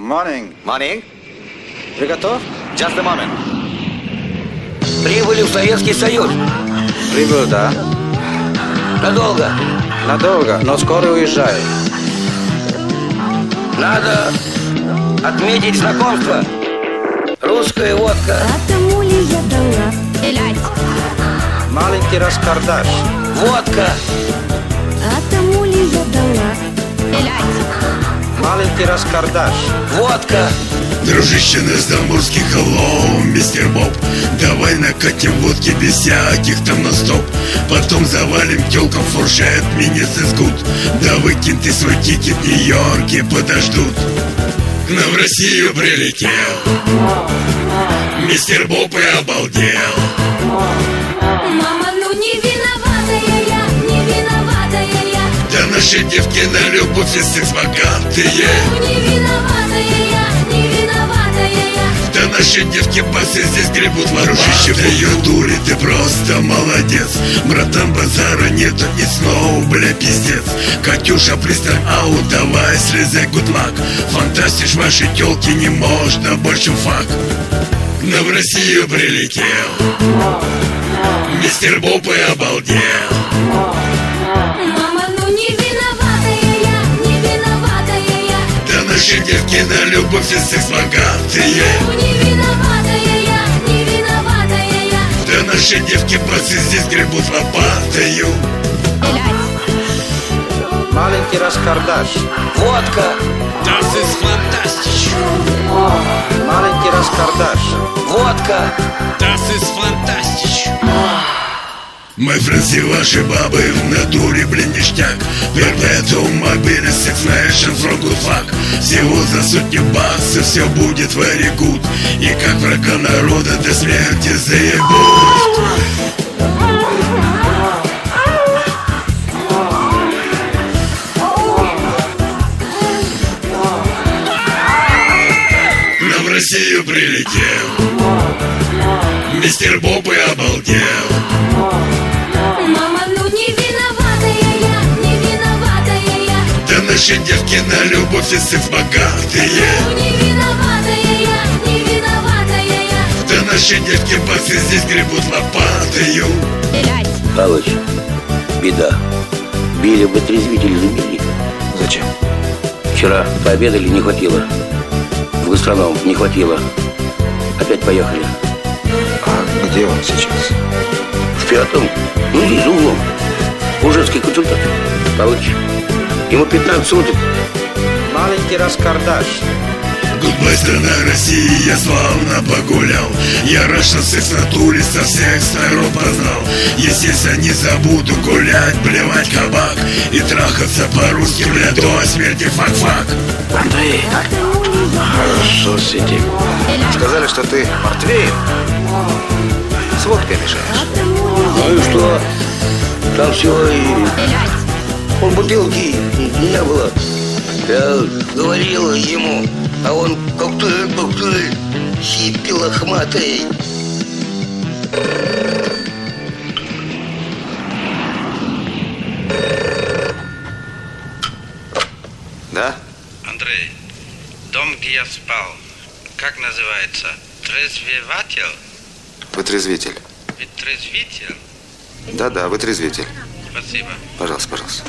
Morning. Morning. Ты готов? Just a moment. Прибыли в Советский Союз. Прибыл, да. Надолго. Надолго, но скоро уезжаю. Надо отметить знакомство. Русская водка. А тому ли я дала? Маленький раскардаш. Водка. А тому ли я дала? Маленький раскардаш. Водка. Дружище наш заморский, hello, мистер Боб. Давай накатим водки без всяких там на стоп. Потом завалим тёлкам фуршет, минец из гуд. Да выкинь ты свой тикет, в Нью-Йорке подождут. К нам в Россию прилетел мистер Боб и обалдел. Мама, ну не виноватая я, не виноватая я. Да наши девки на любовь и секс богатые. Ну не виноватая я, не виноватая я. Да наши девки басы здесь гребут лопаты. Да ее дури, ты просто молодец. Братан, базара нету, ни сноу, бля, пиздец. Катюша, пристань, ау, давай, слезай, гудлак. Фантастишь, ваши тёлки, не можно больше фак. К нам в Россию прилетел мистер Боб и обалдел. Мама, ну не виноватая я, не виноватая я. Да наши девки на любовь и секс богатые. Ну не виноватая я, не виноватая я. Да наши девки басы здесь гребут лопатою. Маленький раскардаш. Водка. Das ist fantastisch. Маленький раскардаш. Водка. Das ist fantastisch. Мой френд, все ваши бабы в натуре, блин, ништяк. Perpetuum mobile sex nation from good fuck. Всего за сотни баксов все будет very good. И как врага народа до смерти заебут. Нам в Россию прилетел мистер Боб и обалдел. Мама, ну не виноватая я, не виноватая я. Да наши девки на любовь и секс богатые. Ну не виноватая я, не виноватая я. Да наши девки басы здесь гребут лопатою. Павлович, беда. Били бы трезвитель, забили. Зачем? Вчера пообедали, не хватило. В гастроном не хватило. Опять поехали. А где он сейчас? В пятом, ну здесь за углом. У женской консультации. Павлович, ему 15 суток. Маленький раскардаш. Гудбай, страна России, я славно погулял. Я рад, что секс в натуре со всех сторон познал. Естественно, не забуду гулять, блевать кабак и трахаться по-русски, бля, до смерти фак-фак. Андрей, хорошо сидим. Сказали, что ты портвейн с водкой мешаешь. Ну и что? Там всего и... Он бутылки не было. Я говорил ему, а он коктейль, хиппи лохматый. Да? Андрей, дом, где я спал, как называется? Трезвеватель? Вытрезвитель. Вытрезвитель? Да, вытрезвитель. Спасибо. Пожалуйста, пожалуйста.